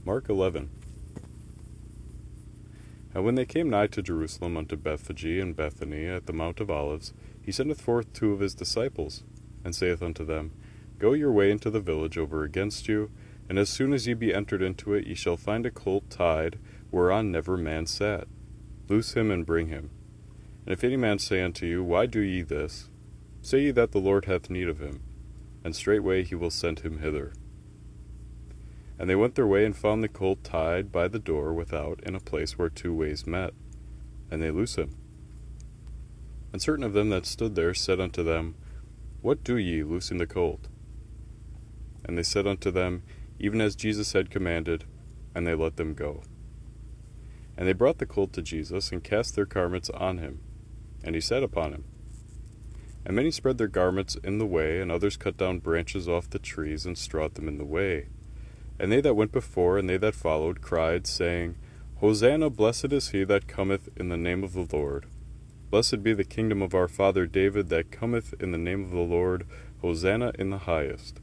Mark 11. And when they came nigh to Jerusalem unto Bethphage and Bethany at the Mount of Olives, he sendeth forth two of his disciples, and saith unto them, Go your way into the village over against you, and as soon as ye be entered into it, ye shall find a colt tied, whereon never man sat. Loose him and bring him. And if any man say unto you, Why do ye this? Say ye that the Lord hath need of him, and straightway he will send him hither. And they went their way, and found the colt tied by the door without, in a place where two ways met. And they loose him. And certain of them that stood there said unto them, What do ye, loosing the colt? And they said unto them, Even as Jesus had commanded, and they let them go. And they brought the colt to Jesus, and cast their garments on him, and he sat upon him. And many spread their garments in the way, and others cut down branches off the trees, and strawed them in the way. And they that went before, and they that followed, cried, saying, Hosanna, blessed is he that cometh in the name of the Lord. Blessed be the kingdom of our father David that cometh in the name of the Lord. Hosanna in the highest.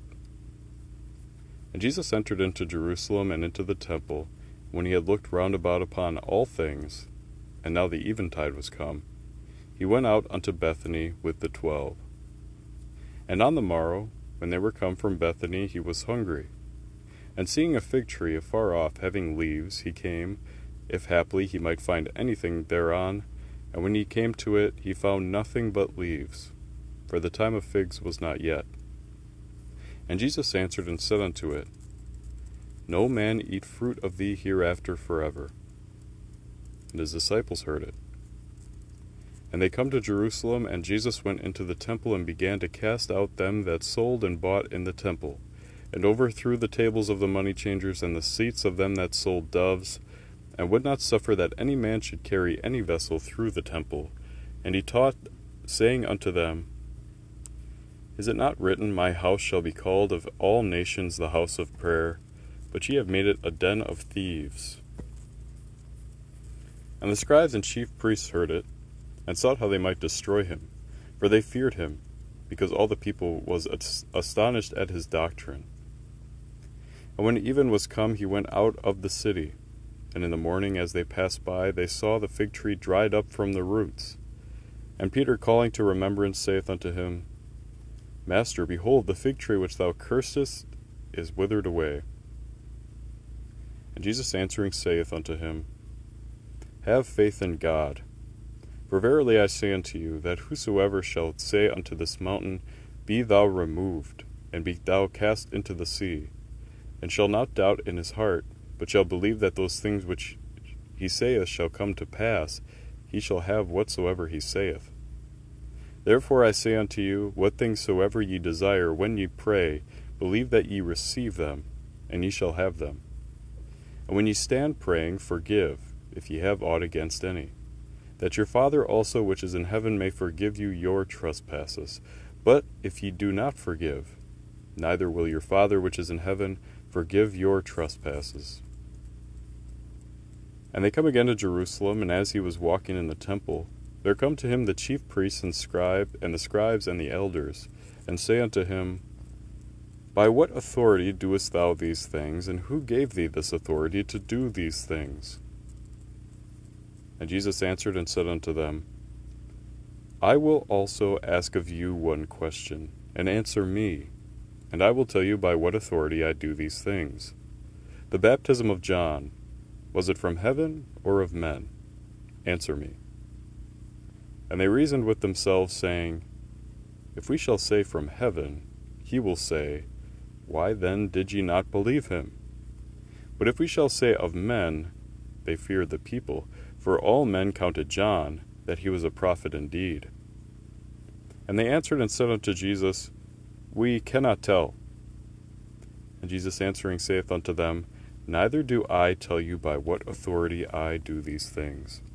And Jesus entered into Jerusalem and into the temple, when he had looked round about upon all things, and now the eventide was come, he went out unto Bethany with the 12. And on the morrow, when they were come from Bethany, he was hungry. And seeing a fig tree afar off having leaves, he came, if haply he might find anything thereon. And when he came to it, he found nothing but leaves, for the time of figs was not yet. And Jesus answered and said unto it, No man eat fruit of thee hereafter forever. And his disciples heard it. And they come to Jerusalem, and Jesus went into the temple, and began to cast out them that sold and bought in the temple, and overthrew the tables of the money changers and the seats of them that sold doves, and would not suffer that any man should carry any vessel through the temple. And he taught, saying unto them, Is it not written, My house shall be called of all nations the house of prayer? But ye have made it a den of thieves. And the scribes and chief priests heard it, and sought how they might destroy him, for they feared him, because all the people was astonished at his doctrine. And when even was come, he went out of the city. And in the morning, as they passed by, they saw the fig tree dried up from the roots. And Peter, calling to remembrance, saith unto him, Master, behold, the fig tree which thou cursedst is withered away. And Jesus answering saith unto him, Have faith in God. For verily I say unto you, that whosoever shall say unto this mountain, Be thou removed, and be thou cast into the sea, and shall not doubt in his heart, but shall believe that those things which he saith shall come to pass, he shall have whatsoever he saith. Therefore I say unto you, what things soever ye desire, when ye pray, believe that ye receive them, and ye shall have them. And when ye stand praying, forgive, if ye have aught against any, that your Father also which is in heaven may forgive you your trespasses. But if ye do not forgive, neither will your Father which is in heaven forgive your trespasses. And they come again to Jerusalem, and as he was walking in the temple, there come to him the chief priests and the scribes and the elders, and say unto him, By what authority doest thou these things, and who gave thee this authority to do these things? And Jesus answered and said unto them, I will also ask of you one question, and answer me, and I will tell you by what authority I do these things. The baptism of John, was it from heaven or of men? Answer me. And they reasoned with themselves, saying, If we shall say from heaven, he will say, Why then did ye not believe him? But if we shall say of men, they feared the people, for all men counted John, that he was a prophet indeed. And they answered and said unto Jesus, We cannot tell. And Jesus answering saith unto them, Neither do I tell you by what authority I do these things.